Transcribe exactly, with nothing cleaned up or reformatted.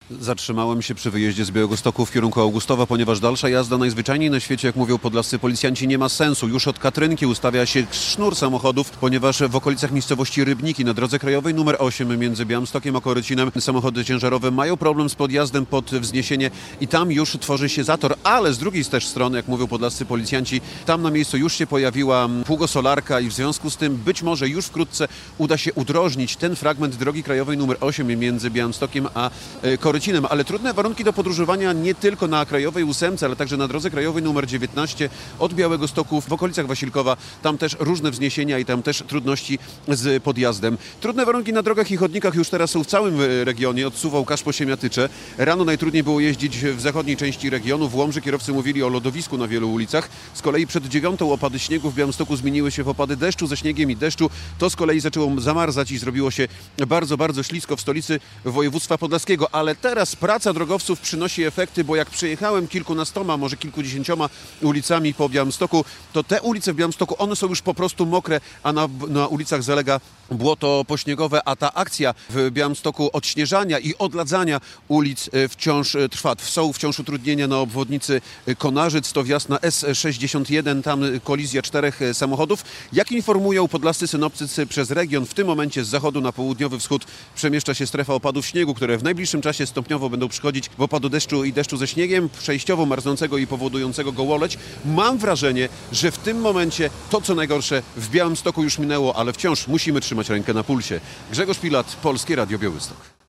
Zatrzymałem się przy wyjeździe z Białegostoku w kierunku Augustowa, ponieważ dalsza jazda najzwyczajniej na świecie, jak mówią podlascy policjanci, nie ma sensu. Już od Katrynki ustawia się sznur samochodów, ponieważ w okolicach miejscowości Rybniki na drodze krajowej numer osiem między Białymstokiem a Korycinem samochody ciężarowe mają problem z podjazdem pod wzniesienie i tam już tworzy się zator, ale z drugiej też strony, jak mówią podlascy policjanci, tam na miejscu już się pojawiła pługosolarka i w związku z tym być może już wkrótce uda się udrożnić ten fragment drogi krajowej numer osiem między Białymstokiem a Korycinem. Ale trudne warunki do podróżowania nie tylko na krajowej ósemce, ale także na drodze krajowej numer dziewiętnaście od Białegostoku w okolicach Wasilkowa. Tam też różne wzniesienia i tam też trudności z podjazdem. Trudne warunki na drogach i chodnikach już teraz są w całym regionie, od Suwałk po Siemiatycze. Rano najtrudniej było jeździć w zachodniej części regionu. W Łomży kierowcy mówili o lodowisku na wielu ulicach. Z kolei przed dziewiątą opady śniegu w Białymstoku zmieniły się w opady deszczu ze śniegiem i deszczu. To z kolei zaczęło zamarzać i zrobiło się bardzo, bardzo ślisko w stolicy województwa podlaskiego, ale teraz praca drogowców przynosi efekty, bo jak przejechałem kilkunastoma, może kilkudziesięcioma ulicami po Białymstoku, to te ulice w Białymstoku, one są już po prostu mokre, a na, na ulicach zalega błoto pośniegowe, a ta akcja w Białymstoku odśnieżania i odladzania ulic wciąż trwa. Są wciąż utrudnienia na obwodnicy Konarzyc, to wjazd na S sześćdziesiąt jeden, tam kolizja czterech samochodów. Jak informują podlascy synoptycy, przez region w tym momencie z zachodu na południowy wschód przemieszcza się strefa opadów śniegu, które w najbliższym czasie stopniowo będą przychodzić w opadu deszczu i deszczu ze śniegiem, przejściowo marznącego i powodującego gołoleć. Mam wrażenie, że w tym momencie to, co najgorsze, w Białymstoku już minęło, ale wciąż musimy trzymać rękę na pulsie. Grzegorz Pilat, Polskie Radio Białystok.